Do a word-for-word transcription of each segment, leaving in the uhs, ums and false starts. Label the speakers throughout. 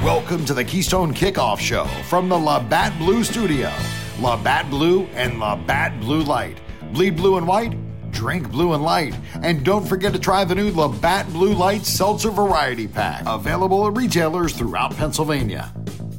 Speaker 1: Welcome to the Keystone Kickoff Show from the Labatt Blue Studio. Labatt Blue and Labatt Blue Light. Bleed blue and white, drink blue and light. And don't forget to try the new Labatt Blue Light Seltzer Variety Pack. Available at retailers throughout Pennsylvania.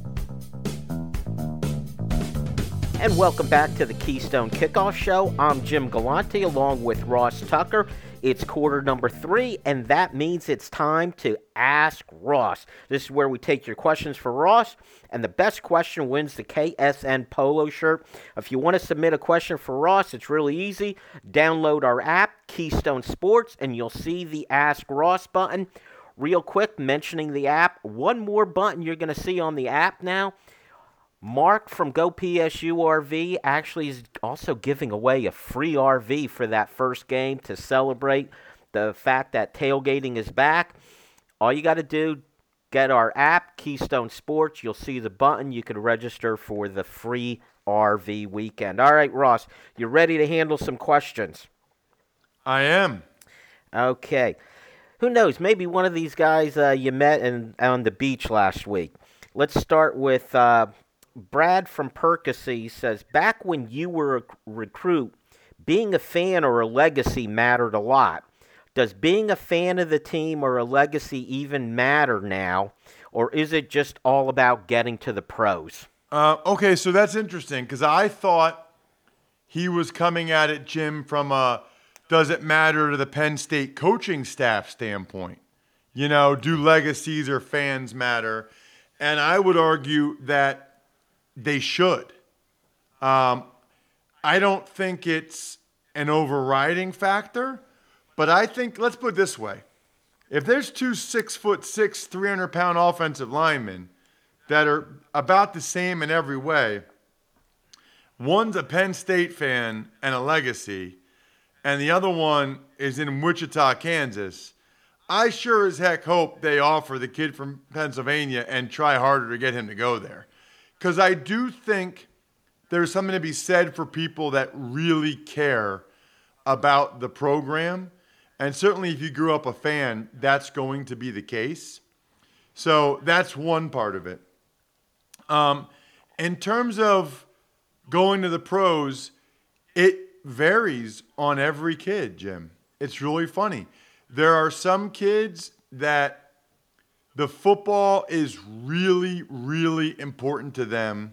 Speaker 2: And welcome back to the Keystone Kickoff Show. I'm Jim Galante along with Ross Tucker. It's quarter number three, and that means it's time to Ask Ross. This is where we take your questions for Ross, and the best question wins the K S N polo shirt. If you want to submit a question for Ross, it's really easy. Download our app, Keystone Sports, and you'll see the Ask Ross button. Real quick, mentioning the app, one more button you're going to see on the app now. Mark from Go P S U R V actually is also giving away a free R V for that first game to celebrate the fact that tailgating is back. All you got to do, get our app, Keystone Sports. You'll see the button. You can register for the free R V weekend. All right, Ross, you ready to handle some questions?
Speaker 3: I am.
Speaker 2: Okay. Who knows? Maybe one of these guys uh, you met in, on the beach last week. Let's start with... Uh, Brad from Percy says, back when you were a recruit, being a fan or a legacy mattered a lot. Does being a fan of the team or a legacy even matter now, or is it just all about getting to the pros?
Speaker 3: Uh, okay, so that's interesting because I thought he was coming at it, Jim, from a does it matter to the Penn State coaching staff standpoint. You know, do legacies or fans matter? And I would argue that they should. Um, I don't think it's an overriding factor, but I think, let's put it this way. If there's two six foot six, three hundred pound offensive linemen that are about the same in every way, one's a Penn State fan and a legacy, and the other one is in Wichita, Kansas, I sure as heck hope they offer the kid from Pennsylvania and try harder to get him to go there. Because I do think there's something to be said for people that really care about the program. And certainly if you grew up a fan, that's going to be the case. So that's one part of it. Um, in terms of going to the pros, it varies on every kid, Jim. It's really funny. There are some kids that the football is really, really important to them,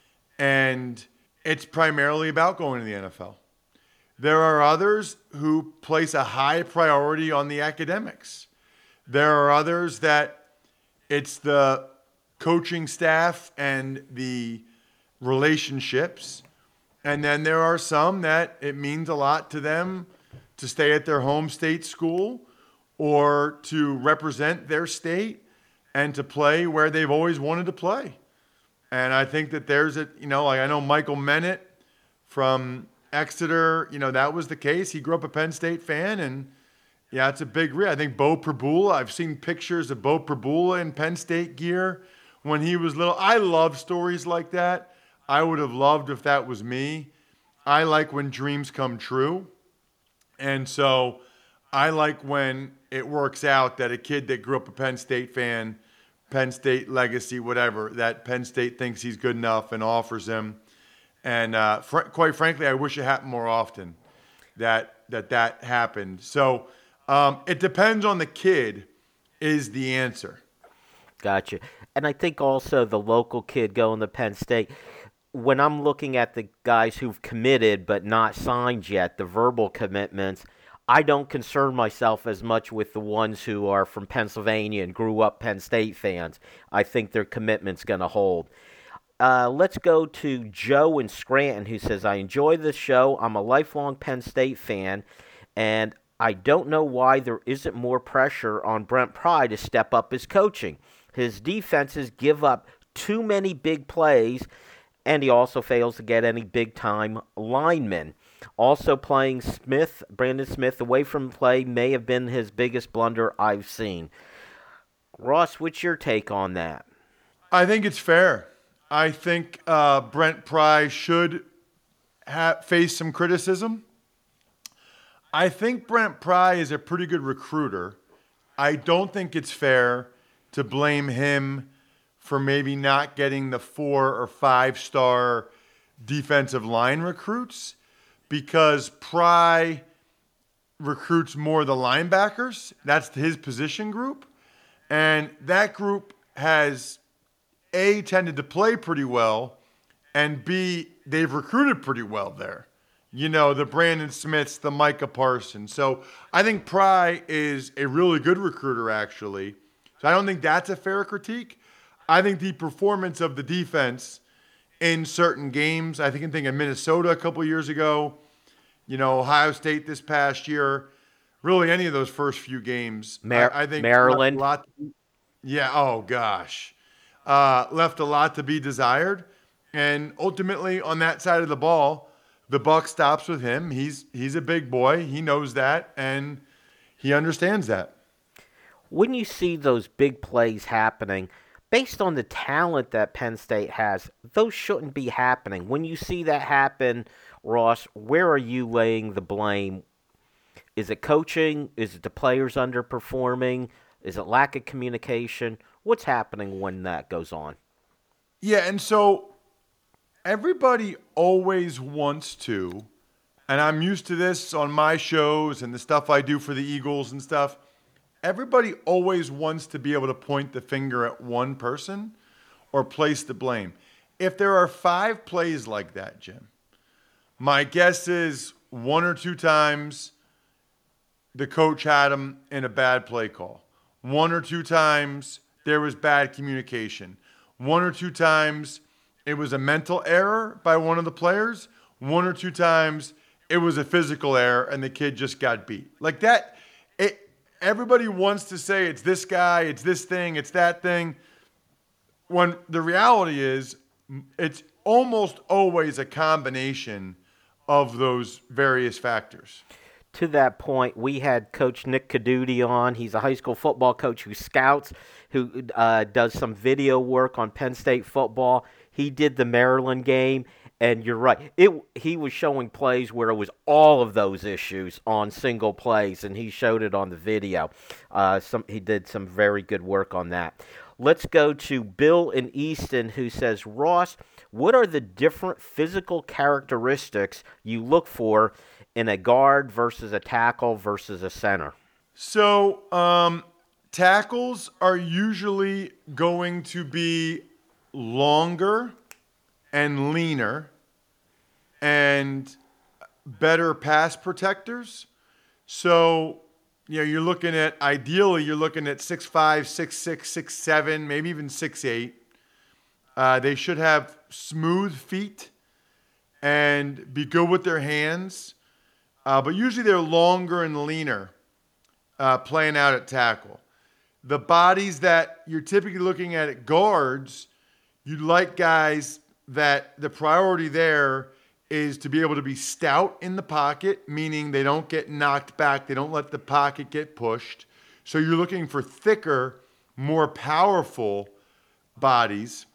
Speaker 3: and it's primarily about going to the N F L. There are others who place a high priority on the academics. There are others that it's the coaching staff and the relationships. And then there are some that it means a lot to them to stay at their home state school or to represent their state and to play where they've always wanted to play. And I think that there's a, you know, like I know Michael Mennett from Exeter, you know, that was the case. He grew up a Penn State fan, and yeah, it's a big read. I think Bo Prabula, I've seen pictures of Bo Prabula in Penn State gear when he was little. I love stories like that. I would have loved if that was me. I like when dreams come true. And so I like when it works out that a kid that grew up a Penn State fan, Penn State legacy, whatever, that Penn State thinks he's good enough and offers him. And uh, fr- quite frankly, I wish it happened more often, that that, that happened. So um, it depends on the kid is the answer.
Speaker 2: Gotcha. And I think also the local kid going to Penn State, when I'm looking at the guys who've committed but not signed yet, the verbal commitments, I don't concern myself as much with the ones who are from Pennsylvania and grew up Penn State fans. I think their commitment's going to hold. Uh, let's go to Joe in Scranton, who says, I enjoy this show. I'm a lifelong Penn State fan, and I don't know why there isn't more pressure on Brent Pry to step up his coaching. His defenses give up too many big plays, and he also fails to get any big-time linemen. Also playing Smith, Brandon Smith, away from play may have been his biggest blunder I've seen. Ross, what's your take on that?
Speaker 3: I think it's fair. I think uh, Brent Pry should ha- face some criticism. I think Brent Pry is a pretty good recruiter. I don't think it's fair to blame him for maybe not getting the four or five star defensive line recruits because Pry recruits more the linebackers. That's his position group. And that group has, A, tended to play pretty well, and B, they've recruited pretty well there. You know, the Brandon Smiths, the Micah Parsons. So I think Pry is a really good recruiter, actually. So I don't think that's a fair critique. I think the performance of the defense in certain games, I think I'm thinking Minnesota a couple years ago, you know, Ohio State this past year, really any of those first few games.
Speaker 2: Mar-
Speaker 3: I, I think
Speaker 2: Maryland.
Speaker 3: A lot to, yeah, oh gosh. Uh, left a lot to be desired. And ultimately on that side of the ball, the buck stops with him. He's he's a big boy. He knows that, and he understands that.
Speaker 2: When you see those big plays happening, based on the talent that Penn State has, those shouldn't be happening. When you see that happen, Ross, where are you laying the blame? Is it coaching? Is it the players underperforming? Is it lack of communication? What's happening when that goes on?
Speaker 3: Yeah, and so everybody always wants to, and I'm used to this on my shows and the stuff I do for the Eagles and stuff, everybody always wants to be able to point the finger at one person or place the blame. If there are five plays like that, Jim, my guess is one or two times the coach had him in a bad play call. One or two times there was bad communication. One or two times it was a mental error by one of the players. One or two times it was a physical error and the kid just got beat. Like that, it, everybody wants to say it's this guy, it's this thing, it's that thing. When the reality is it's almost always a combination of those various factors.
Speaker 2: To that point, we had Coach Nick Caduti on. He's a high school football coach who scouts, who uh, does some video work on Penn State football. He did the Maryland game, and you're right. It he was showing plays where it was all of those issues on single plays, and he showed it on the video. Uh, some he did some very good work on that. Let's go to Bill in Easton, who says, Ross, what are the different physical characteristics you look for in a guard versus a tackle versus a center?
Speaker 3: So um, tackles are usually going to be longer and leaner and better pass protectors. So, you know, you're looking at, ideally, you're looking at six five, six six, six seven, maybe even six eight. Uh, they should have smooth feet and be good with their hands. Uh, but usually they're longer and leaner uh, playing out at tackle. The bodies that you're typically looking at at guards, you'd like guys that the priority there is to be able to be stout in the pocket, meaning they don't get knocked back. They don't let the pocket get pushed. So you're looking for thicker, more powerful bodies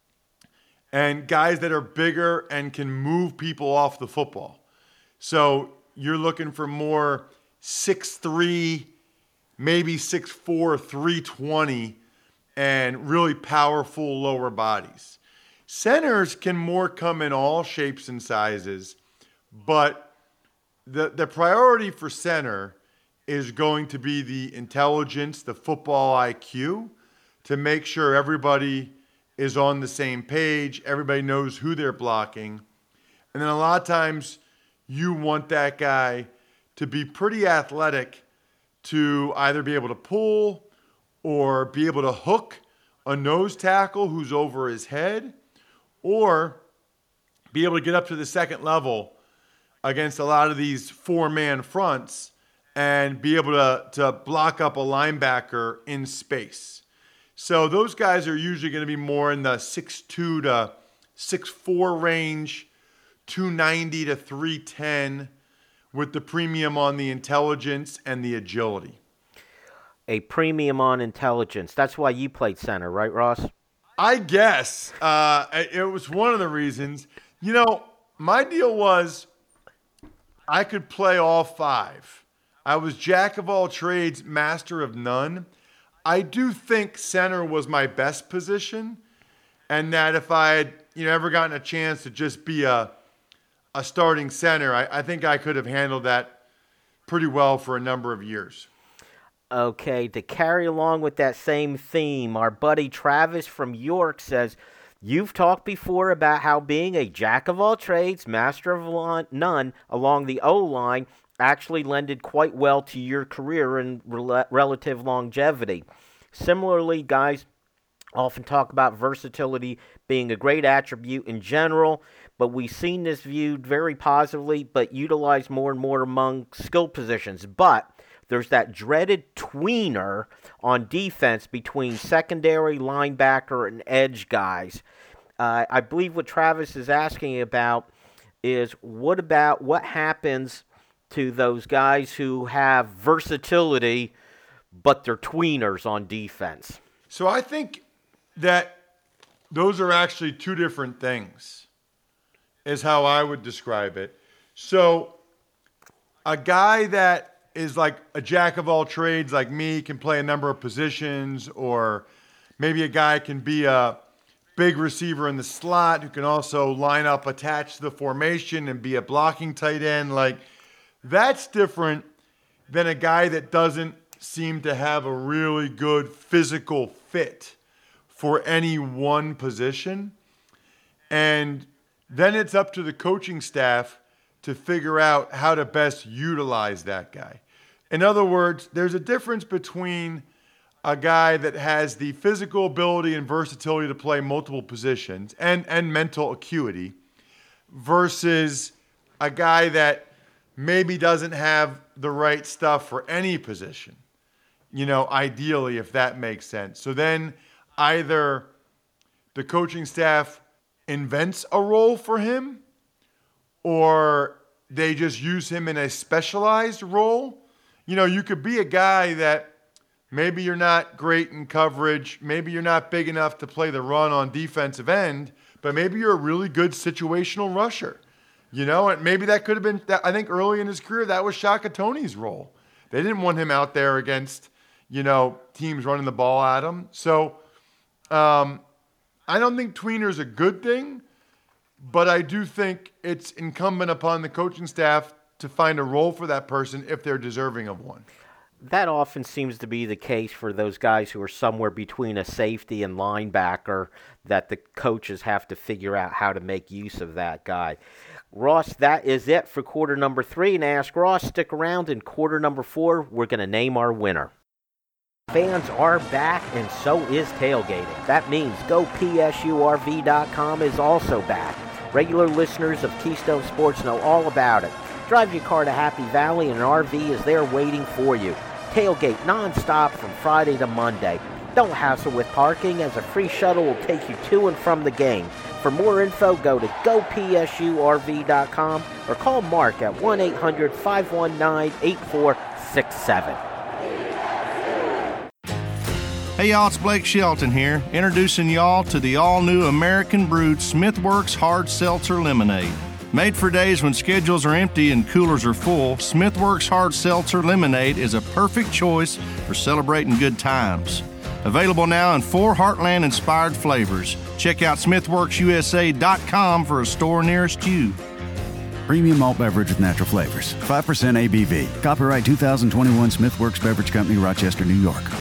Speaker 3: and guys that are bigger and can move people off the football. So you're looking for more six three, maybe six four, three twenty, and really powerful lower bodies. Centers can more come in all shapes and sizes, but the, the priority for center is going to be the intelligence, the football I Q, to make sure everybody is on the same page, everybody knows who they're blocking. And then a lot of times you want that guy to be pretty athletic to either be able to pull or be able to hook a nose tackle who's over his head, or be able to get up to the second level against a lot of these four-man fronts and be able to, to block up a linebacker in space. So those guys are usually going to be more in the six two to six four range, two ninety to three ten, with the premium on the intelligence and the agility.
Speaker 2: A premium on intelligence. That's why you played center, right, Ross?
Speaker 3: I guess. Uh, it was one of the reasons. You know, my deal was I could play all five. I was jack of all trades, master of none. I do think center was my best position, and that if I had, you know, ever gotten a chance to just be a a starting center, I, I think I could have handled that pretty well for a number of years.
Speaker 2: Okay, to carry along with that same theme, our buddy Travis from York says, you've talked before about how being a jack of all trades, master of none along the O-line actually lended quite well to your career and rel- relative longevity. Similarly, guys often talk about versatility being a great attribute in general, but we've seen this viewed very positively, but utilized more and more among skill positions. But there's that dreaded tweener on defense between secondary, linebacker, and edge guys. Uh, I believe what Travis is asking about is what about what happens to those guys who have versatility, but they're tweeners on defense?
Speaker 3: So I think that those are actually two different things, is how I would describe it. So a guy that is like a jack of all trades like me, can play a number of positions, or maybe a guy can be a big receiver in the slot who can also line up attached to the formation and be a blocking tight end. Like, that's different than a guy that doesn't seem to have a really good physical fit for any one position. And then it's up to the coaching staff to figure out how to best utilize that guy. In other words, there's a difference between a guy that has the physical ability and versatility to play multiple positions and, and mental acuity versus a guy that maybe doesn't have the right stuff for any position, you know, ideally, if that makes sense. So then either the coaching staff invents a role for him, or they just use him in a specialized role. You know, you could be a guy that maybe you're not great in coverage, maybe you're not big enough to play the run on defensive end, but maybe you're a really good situational rusher. You know, and maybe that could have been, I think early in his career, that was Shaka Toney's role. They didn't want him out there against, you know, teams running the ball at him. So um, I don't think tweener's a good thing, but I do think it's incumbent upon the coaching staff to find a role for that person if they're deserving of one.
Speaker 2: That often seems to be the case for those guys who are somewhere between a safety and linebacker, that the coaches have to figure out how to make use of that guy. Ross, that is it for quarter number three. And Ask Ross, stick around. In quarter number four, we're going to name our winner. Fans are back, and so is tailgating. That means Go P S U R V dot com is also back. Regular listeners of Keystone Sports know all about it. Drive your car to Happy Valley, and an R V is there waiting for you. Tailgate nonstop from Friday to Monday. Don't hassle with parking, as a free shuttle will take you to and from the game. For more info, go to Go P S U R V dot com or call Mark at one eight hundred, five one nine, eight four six seven.
Speaker 4: Hey y'all, it's Blake Shelton here, introducing y'all to the all-new American brewed Smithworks Hard Seltzer Lemonade. Made for days when schedules are empty and coolers are full, Smithworks Hard Seltzer Lemonade is a perfect choice for celebrating good times. Available now in four Heartland-inspired flavors. Check out Smithworks U S A dot com for a store nearest you.
Speaker 5: Premium malt beverage with natural flavors. five percent A B V. Copyright two thousand twenty-one Smithworks Beverage Company, Rochester, New York.